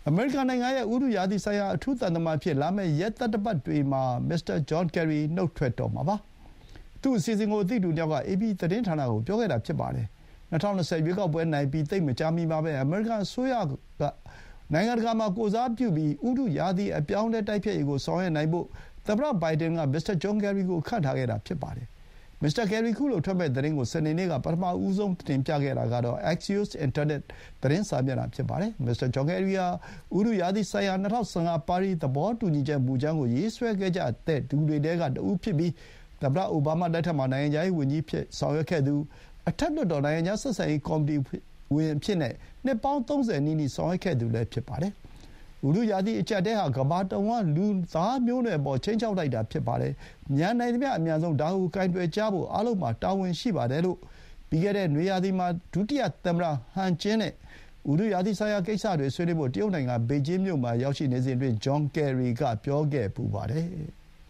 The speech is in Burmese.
အမေရိကန်နိုင်ငံရဲ့ဥတုရာသီဆိုင်ရာအထူးသံတမန်အဖြစ်လာမယ့်ရက်သတ္တပတ်တွေမှာမစ္စတာဂျွန်ကယ်ရီနှုတ်ထွက်တော့မှာပါ။သူ့အစီအစဉ်ကိုအသီးတူတယောက်က AP သတင်းဌာနကိုပြောခဲ့တာဖြစ်ပါတယ်။2020 ရွေးကောက်ပွဲနိုင်ပြီးသိပ်မကြာမီမှာပဲအမေရိကန်အစိုးရကနိုင်ငံတကာမှာကိုယ်စားပြုပြီးဥတုရာသီအပြောင်းအလဲတိုက်ဖျက်ရေးကိုဆောင်ရွက်နိုင်ဖို့သမ္မတဘိုင်ဒန်ကမစ္စတာဂျွန်ကယ်ရီကိုခန့်ထားခဲ့တာဖြစ်ပါတယ်။မစ္စတာကယ်ရီခုလိုထွက်မဲ့သတင်းကိုစနေနေ့ကပထမဦးဆုံးတင်ပြခဲ့တာကတော့ Axios အင်တာနက်သတင်းစာမျက်နှာဖြစ်ပါတယ်။မစ္စတာဂျွန်ကယ်ရီဟာဥတုရာသီဆိုင်ရာ2015ပါရီသဘောတူညီချက်မူကြမ်းကိုရေးဆွဲခဲ့ကြတဲ့သူတွေထဲကတဦးဖြစ်ပြီးသမ္မတအိုဘားမားလက်ထက်မှာနိုင်ငံခြားရေးဝန်ကြီးဖြစ်ဆောင်ရွက်ခဲ့သူအထက်လွှတ်တော်နိုင်ငံခြားဆက်ဆံရေးကော်မတီဝင်အဖြစ်နဲ့နှစ်ပေါင်း30နီးနီးဆောင်ရွက်ခဲ့သူလည်းဖြစ်ပါတယ်။ဥတုရာသီအကျပ်အတည်းဟာကမ္ဘာတဝန်းလူသားမျိုးနွယ်ပေါ်ခြိမ်းခြောက်လိုက်တာဖြစ်ပါတယ်။မြန်နိုင်သမျှအမြန်ဆုံးဒါကိုကိုင်တွယ်ကြဖို့အားလုံးမှာတာဝန်ရှိပါတယ်လို့ပြီးခဲ့တဲ့နွေရာသီမှာဒုတိယသမ္မတဟန်ကျင်းနဲ့ဥတုရာသီဆိုင်ရာကိစ္စတွေဆွေးနွေးဖို့တရုတ်နိုင်ငံဘေကျင်းမြို့မှာရောက်ရှိနေစဉ်အတွင်းဂျွန်ကယ်ရီကပြောခဲ့ပူပါတယ်။